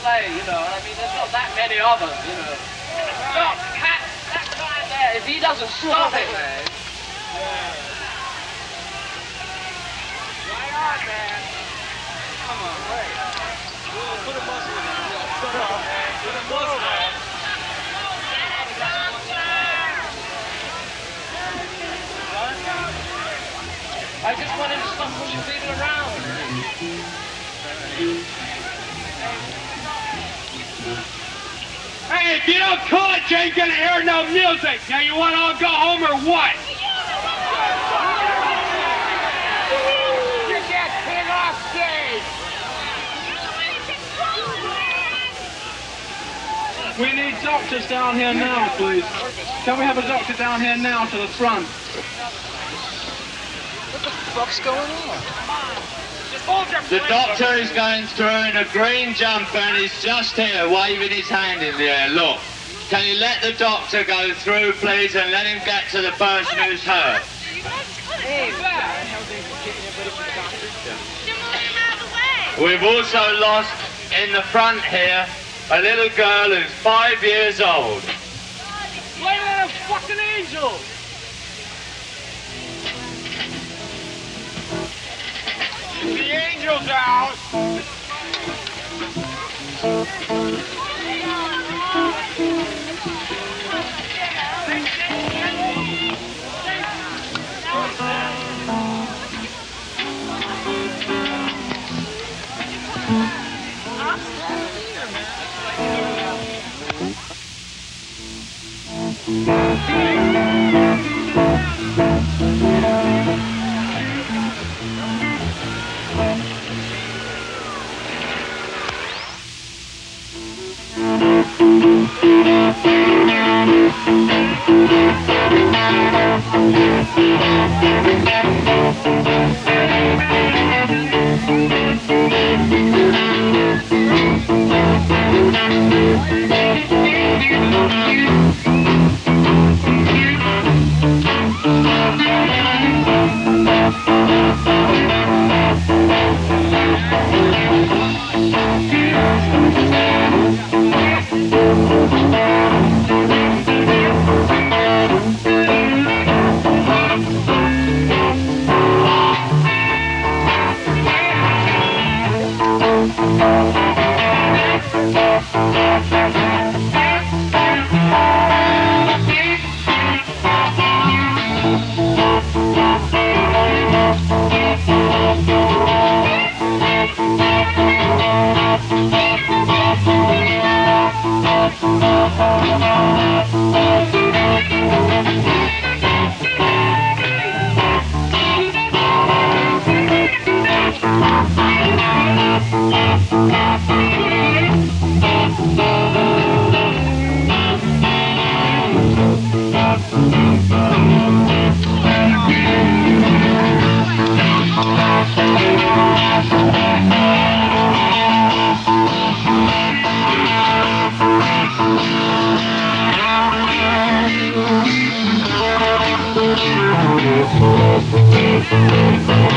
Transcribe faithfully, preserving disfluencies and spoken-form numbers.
sleigh, you know, I mean, there's not that many of them, you know. Look, that, that guy there, if he doesn't stop it, man. Yeah. Right on, man. Come on, wait. Put a muscle in there. Put a muscle in there. I just want him to stop pushing people around. Hey, if you don't call it, you ain't gonna hear no music. Now you want to all go home or what? Get that pig off stage. We need doctors down here now, please. Can we have a doctor down here now to the front? What the fuck's going on? The doctor is going through in a green jumper and he's just here waving his hand in the air. Look, can you let the doctor go through, please, and let him get to the person who's hurt? We've also lost in the front here a little girl who's five years old. Blame it on a fucking angel! The angel's out. Thank you.